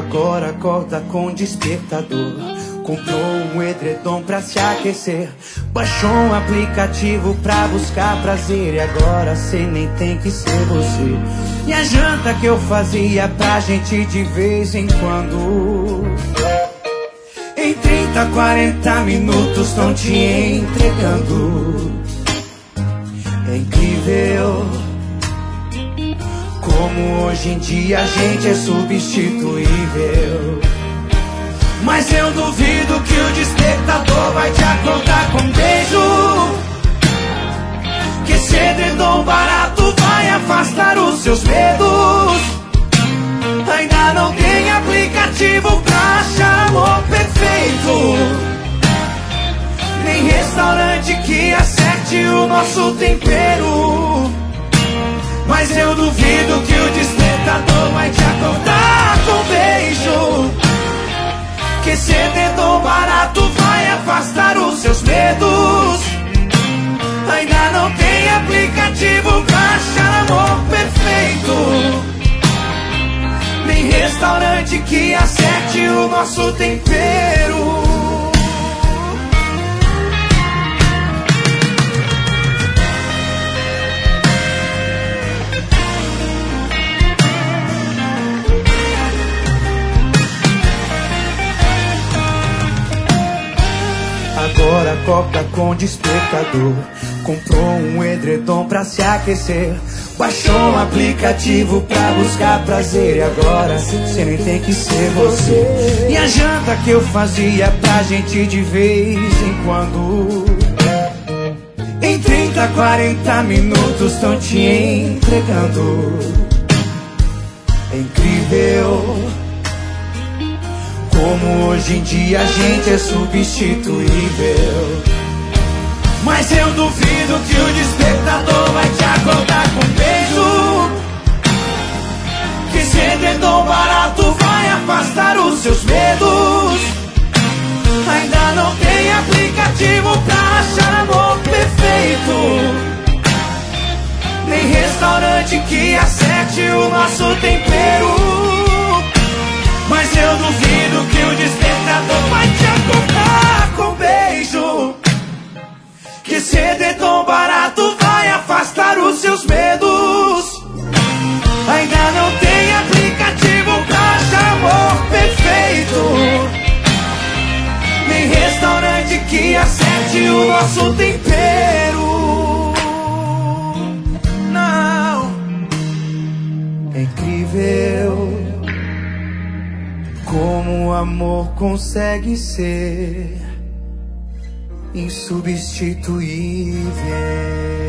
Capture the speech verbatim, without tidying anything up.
Agora acorda com despertador. Comprou um edredom pra se aquecer. Baixou um aplicativo pra buscar prazer. E agora cê nem tem que ser você. E a janta que eu fazia pra gente de vez em quando, em trinta, quarenta minutos tão te entregando. É incrível como hoje em dia a gente é substituível. Mas eu duvido que o despertador vai te acordar com um beijo. Que esse edredom barato vai afastar os seus medos. Ainda não tem aplicativo pra achar amor perfeito, nem restaurante que acerte o nosso tempero. Mas eu duvido que o despertador vai te acordar com um beijo. Que esse edredom barato vai afastar os seus medos. Ainda não tem aplicativo pra achar amor perfeito, nem restaurante que acerte o nosso tempero. Agora acorda com despertador. Comprou um edredom pra se aquecer. Baixou um aplicativo pra buscar prazer. E agora cê nem tem que ser você. E a janta que eu fazia pra gente de vez em quando, em trinta, quarenta minutos tão te entregando. É incrível como hoje em dia a gente é substituível. Mas eu duvido que o despertador vai te acordar com um beijo. Que esse edredom barato vai afastar os seus medos. Ainda não tem aplicativo pra achar amor perfeito, nem restaurante que acerte o nosso tempero. Mas eu duvido que o despertador vai te acordar com um beijo. Que esse edredom barato vai afastar os seus medos. Ainda não tem aplicativo pra achar amor perfeito, nem restaurante que acerte o nosso tempero. Não. É incrível como o amor consegue ser insubstituível.